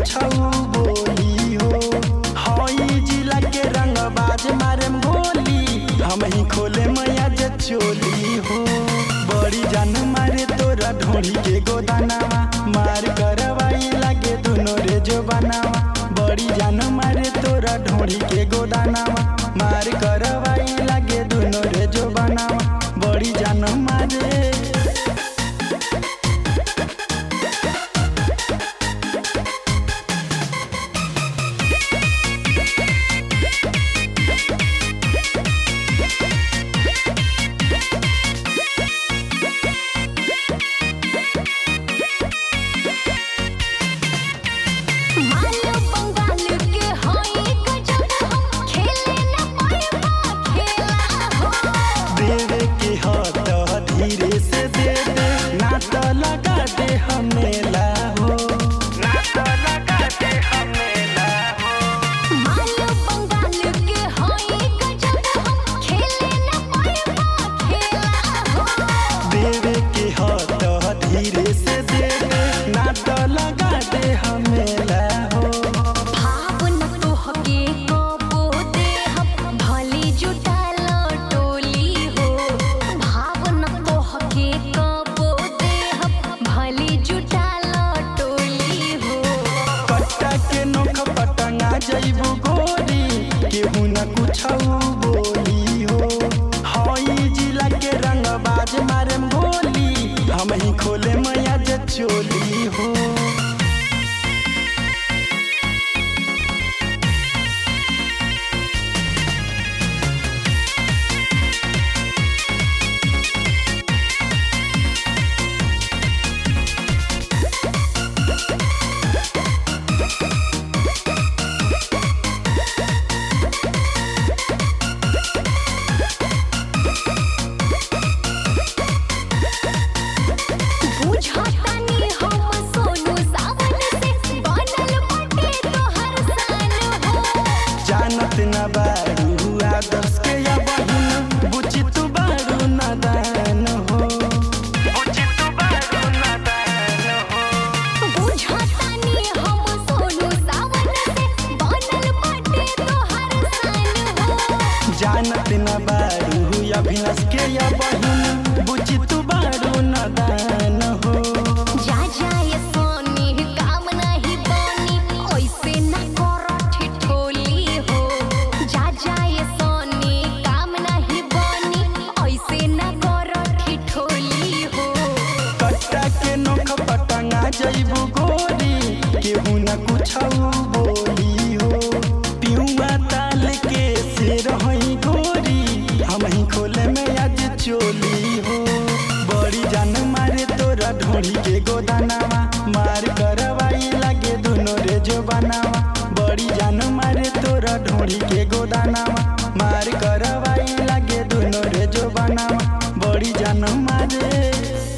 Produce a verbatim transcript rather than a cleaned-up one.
कुछ बोली हो। हई जिला के रंगबाज मारे गोली, हम ही खोले मैया जे चोली हो। बड़ी जान मारे तोरा ढोली के गोदानावा, मार करवाई लागे दोनों रे जो बनावा। बड़ी जान मारे तोरा ढोली के गोदानावा, मार करवाई लागे दोनों रे जो बनावा। बड़ी जान मारे धीरे से दे दे, ना तो लगा दे हमेला हो, ना तो लगा दे हमेला हो। मालो बंगाल के होई गजब, हम खेले न पाएबा खेला हो। देवे के हो तो धीरे से दे दे, ना तो लगा दे हमेला हो। भावन तो हके कबो दे हम, भली जुटा टोली हो। भावन तो हके कबो दे हम, भली जुटा टोली हो। कट्टा के नोख पटंगा जइबू गोरी, केहू न कुछ बोली हो। हई जिला के रंगबाज मारे गोली, हम ही खोले मैया जे चोली हो। बुझतानी हम सोनू सावन से, बनल बाटे तोहर सान हो। जानत न बारू आदर्श के या बहिन, बुझी तू बारू नादान हो, बुझी तू बारू नादान हो। बुझतानी हम सोनू सावन से, बनल बाटे तोहर सान हो। जानत न बारू अभिनस के या बहिन, बुझी तू बारू नादान हो। जा जाए सोनी काम नहीं बनी, ओइसे न कर ठिठोली हो। जा जाए सोनी काम नहीं बनी, ओइसे न कर ठिठोली हो। कट्टा के नोख पटंगा जइबू गोरी, केहू न कुछ बोली हो। पियुआ ताल के शेर हई गोरी, हम ही खोले में आज चोली हो। बड़ी जान मारे तोरा ढोली के गोदानावा, मार करवाई लागे दोनों रे जो बनावा। बड़ी जान मारे तोरा ढोली के गोदानावा, मार करवाई लागे दोनों रे जो बनावा। बड़ी जान मारे।